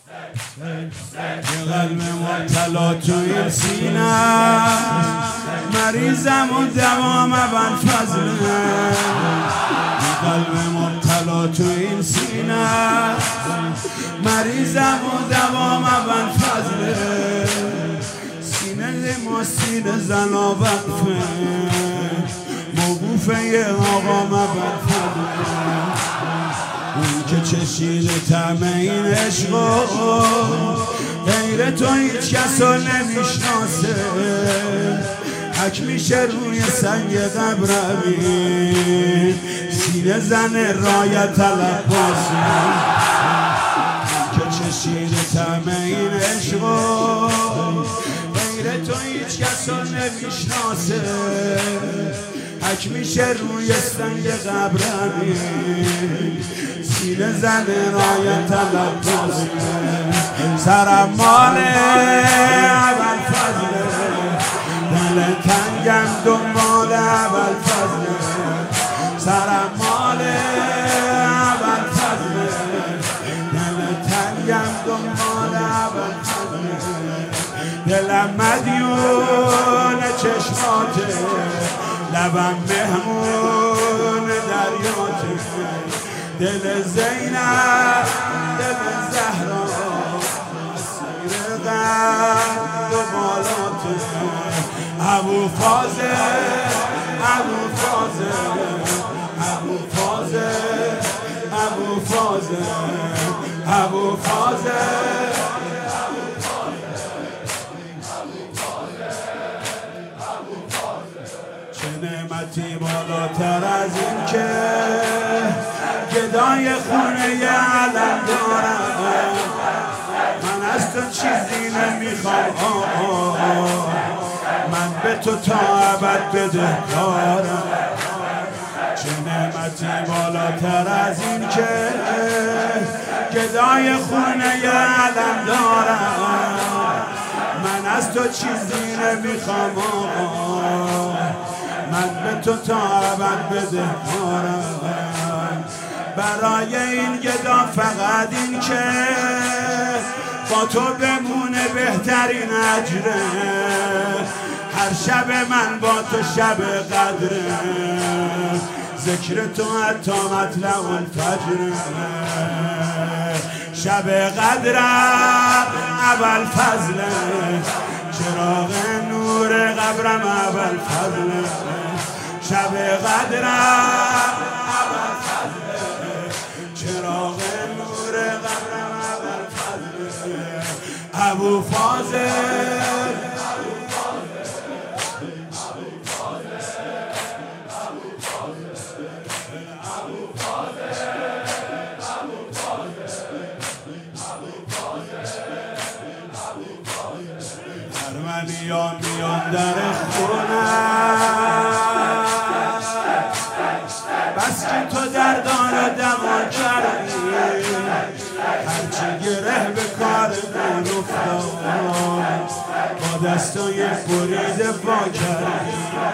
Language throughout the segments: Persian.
یه قلب مبتلا تو این سینه، مریضم و دوام ابوالفضله. یه قلب مبتلا تو این سینه، مریضم و دوام ابوالفضله. سینه ما سینه زنا وقفه، موقوفه یه آقا ابوالفضله. اون که چشیده طعم این عشقا، غیر تو هیچ کس رو نمیشناسه. حک میشه روی سنگ قبر امین، سینه زن رایت طلب بازی. اون که چشیده طعم این عشقا، غیر تو هیچ کس رو نمیشناسه. حک میشه روی سنگ قبر امین، سینه زن رایت طلب بازی. سرم مال ابوالفضله، دل تنگم دنبال ابوالفضله. سرم مال ابوالفضله، دل تنگم دنبال ابوالفضله. دلم مدیون چشماته، لبم مهمون دریاته. دل زینب دل زهرا، اسیر قد و بالاته. ابوالفضل ابوالفضل ابوالفضل ابوالفضل ابوالفضل. چه نعمتی بالاتر از این که گدای خونه علم دارم. من از تو چیزی نمیخوام، من به تو تا ابد بدهکارم. چه نعمتی بالاتر از این که گدای خونه علم دارم. من از تو چیزی نمیخوام، من به تو تا ابد بدهکارم. برای این گدا فقط این که با تو بمونه بهترین اجره. هر شب من با تو شب قدره، ذکر تو حتی مطلع الفجر. شب قدرم ابوالفضله، چراغ نور قبرم ابوالفضله. شب قدرم ابوالفضله، چراغ نور قبرم ابوالفضله. ابوالفضل ارمنیان میان در خونم، بس که تو دردان و دوا کردی. هرچی گره به کار من افتاد، با دستای بریده پا کردی.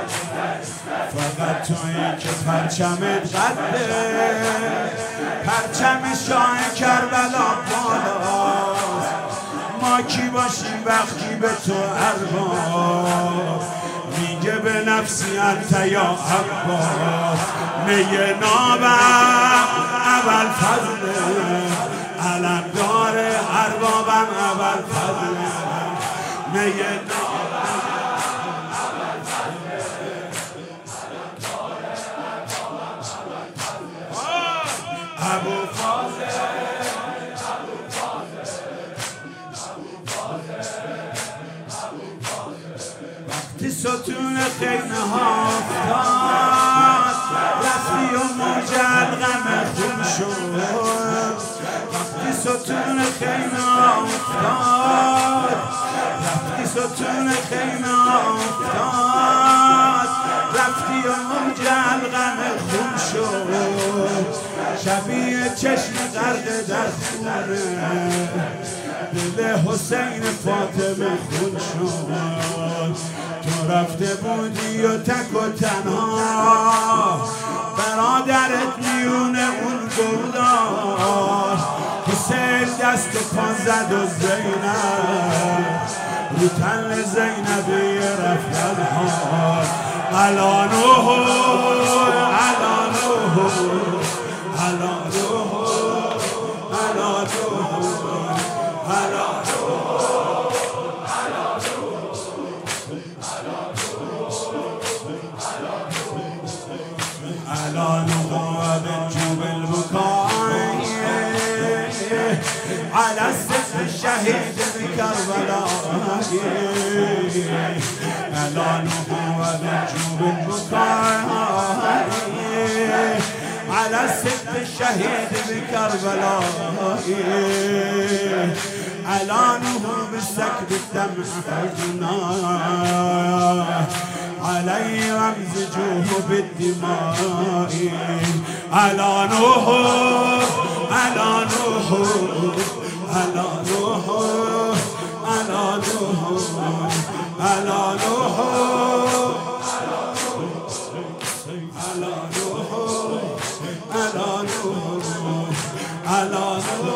فقط تویی که پرچمت قده، پرچم شاه کربلا بالاست. ما کی باشیم وقتی به تو ارباب، میگه به نفسی انت یا عباس. میگه نابم ابوالفضله، علم داره اربابم ابوالفضله. میگه نابم ابوالفضله، علم داره اربابم ابوالفضله. وقتی ستون خیمه ها افتاد، رفتی و موج الغم خون شد. وقتی ستون خیمه ها افتاد، رفتی ستون خیمه ها افتاد، رفتی و موج الغم خون شد. شبیه چشم غرق در خونه، دل حسین فاطمه خون شد. تو رفته بودی و تک و تنها، برادرت میونه اون گوداش. حسین دست و پا زد و زینب رو تن زینبی رفت از حال علانوه علانوه علانوه على السيف الشهيد بكربلاء ألانه ونجوم البكاء على السيف الشهيد بكربلاء ألانه بالسكب الدمع حزنا علي وامزجوه بالدماء ألانه ألانه ألانه ألانه ألانه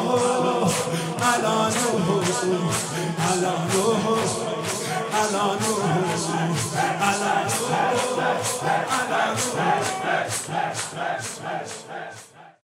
ألانه